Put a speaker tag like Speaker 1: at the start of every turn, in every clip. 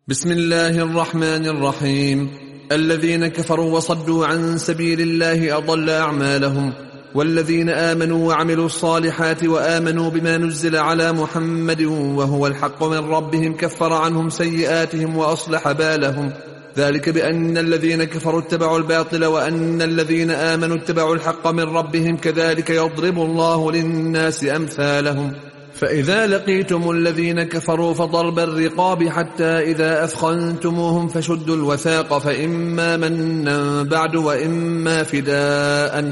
Speaker 1: بسم الله الرحمن الرحيم. الذين كفروا وصدوا عن سبيل الله أضل أعمالهم، والذين آمنوا وعملوا الصالحات وآمنوا بما نزل على محمد وهو الحق من ربهم كفر عنهم سيئاتهم وأصلح بالهم. ذلك بأن الذين كفروا اتبعوا الباطل وأن الذين آمنوا اتبعوا الحق من ربهم، كذلك يضرب الله للناس أمثالهم. فإذا لقيتم الذين كفروا فضرب الرقاب حتى إذا أثخنتموهم فشدوا الوثاق، فإما منا بعد وإما فداء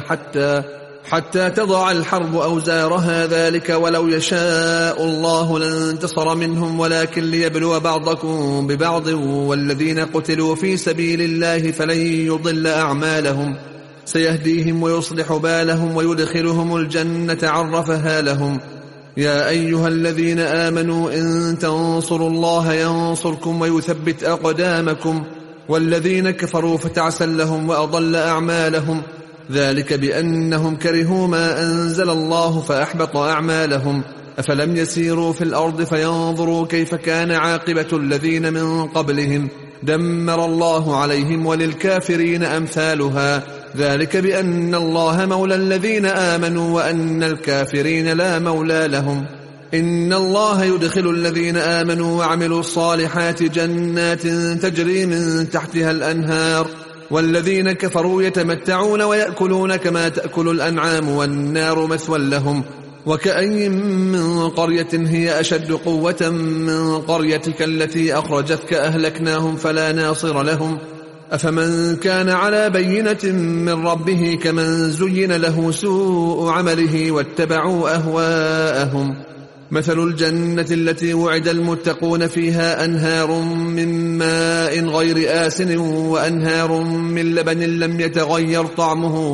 Speaker 1: حتى تضع الحرب أوزارها. ذلك ولو يشاء الله لانتصر منهم، ولكن ليبلو بعضكم ببعض، والذين قتلوا في سبيل الله فلن يضل أعمالهم، سيهديهم ويصلح بالهم ويدخلهم الجنة عرفها لهم. يا أيها الذين آمنوا إن تنصروا الله ينصركم ويثبت أقدامكم، والذين كفروا فتعسا لهم وأضل أعمالهم. ذلك بأنهم كرهوا ما أنزل الله فأحبط أعمالهم. أفلم يسيروا في الأرض فينظروا كيف كان عاقبة الذين من قبلهم، دمر الله عليهم وللكافرين أمثالها. ذلك بأن الله مولى الذين آمنوا وأن الكافرين لا مولى لهم. إن الله يدخل الذين آمنوا وعملوا الصالحات جنات تجري من تحتها الأنهار، والذين كفروا يتمتعون ويأكلون كما تأكل الأنعام والنار مثوى لهم. وكأي من قرية هي أشد قوة من قريتك التي أخرجتك أهلكناهم فلا ناصر لهم. أفمن كان على بينة من ربه كمن زين له سوء عمله واتبعوا أهواءهم. مثل الجنة التي وعد المتقون فيها أنهار من ماء غير آسن وأنهار من لبن لم يتغير طعمه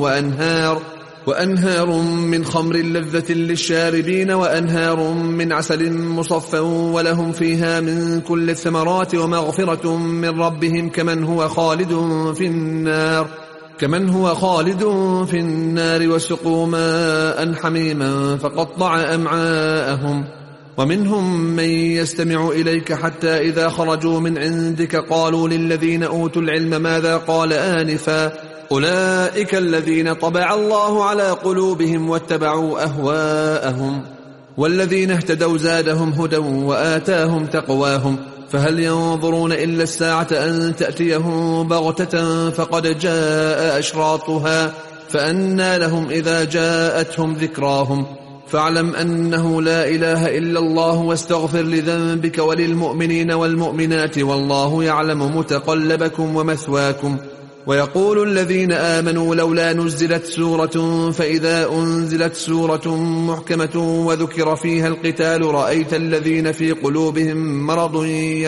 Speaker 1: وأنهار من خمر لذة للشاربين وأنهار من عسل مصفى، ولهم فيها من كل الثمرات ومغفرة من ربهم كمن هو خالد في النار وسقوا ماء حميما فقطع أمعاءهم. ومنهم من يستمع إليك حتى إذا خرجوا من عندك قالوا للذين أوتوا العلم ماذا قال آنفا، أولئك الذين طبع الله على قلوبهم واتبعوا أهواءهم. والذين اهتدوا زادهم هدى وآتاهم تقواهم. فهل ينظرون إلا الساعة أن تأتيهم بغتة فقد جاء أشراطها، فأنى لهم إذا جاءتهم ذكراهم. فاعلم أنه لا إله إلا الله واستغفر لذنبك وللمؤمنين والمؤمنات، والله يعلم متقلبكم ومثواكم. ويقول الذين آمنوا لولا نزلت سورة، فإذا أنزلت سورة محكمة وذكر فيها القتال رأيت الذين في قلوبهم مرض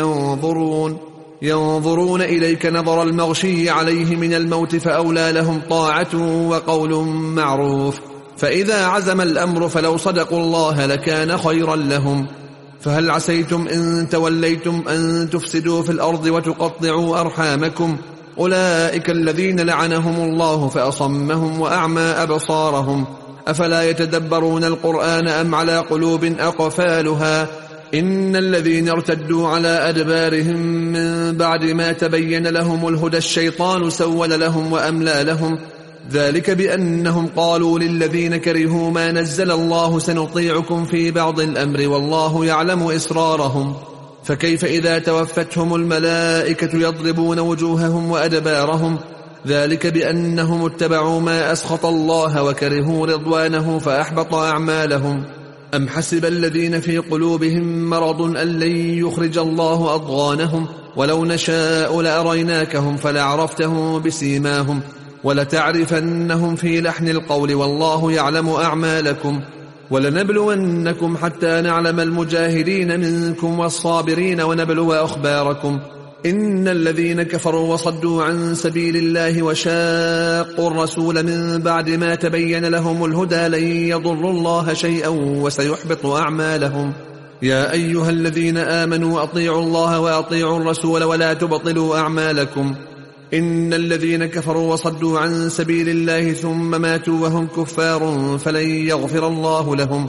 Speaker 1: ينظرون إليك نظر المغشي عليه من الموت، فأولى لهم طاعة وقول معروف. فإذا عزم الأمر فلو صدقوا الله لكان خيرا لهم. فهل عسيتم إن توليتم أن تفسدوا في الأرض وتقطعوا أرحامكم، أولئك الذين لعنهم الله فأصمهم وأعمى أبصارهم. أفلا يتدبرون القرآن أم على قلوب أقفالها. إن الذين ارتدوا على أدبارهم من بعد ما تبين لهم الهدى الشيطان سول لهم وأملى لهم. ذلك بأنهم قالوا للذين كرهوا ما نزل الله سنطيعكم في بعض الأمر والله يعلم إسرارهم. فكيف إذا توفتهم الملائكة يضربون وجوههم وأدبارهم. ذلك بأنهم اتبعوا ما أسخط الله وكرهوا رضوانه فأحبط أعمالهم. أم حسب الذين في قلوبهم مرض أن لن يخرج الله أضغانهم، ولو نشاء لأريناكهم فلعرفتهم بسيماهم ولتعرفنهم في لحن القول، والله يعلم أعمالكم. ولنبلونكم حتى نعلم المجاهدين منكم والصابرين ونبلو أخباركم. إن الذين كفروا وصدوا عن سبيل الله وشاقوا الرسول من بعد ما تبين لهم الهدى لن يضروا الله شيئا وسيحبط أعمالهم. يا أيها الذين آمنوا أطيعوا الله وأطيعوا الرسول ولا تبطلوا أعمالكم. إن الذين كفروا وصدوا عن سبيل الله ثم ماتوا وهم كفار فلن يغفر الله لهم،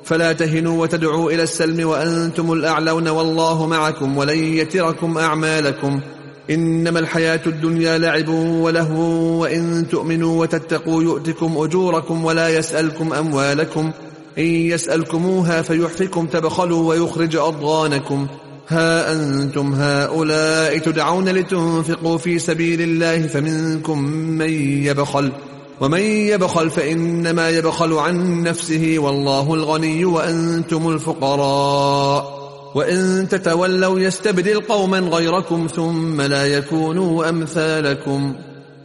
Speaker 1: فلا تهنوا وتدعوا إلى السلم وأنتم الأعلون والله معكم ولن يتركم أعمالكم. إنما الحياة الدنيا لعب ولهو وإن تؤمنوا وتتقوا يؤتكم أجوركم ولا يسألكم أموالكم إن يسألكموها فيحفكم تبخلوا ويخرج أضغانكم. ها أنتم هؤلاء تدعون لتنفقوا في سبيل الله فمنكم من يبخل ومن يبخل فإنما يبخل عن نفسه والله الغني وأنتم الفقراء وإن تتولوا يستبدل قوما غيركم ثم لا يكونوا أمثالكم.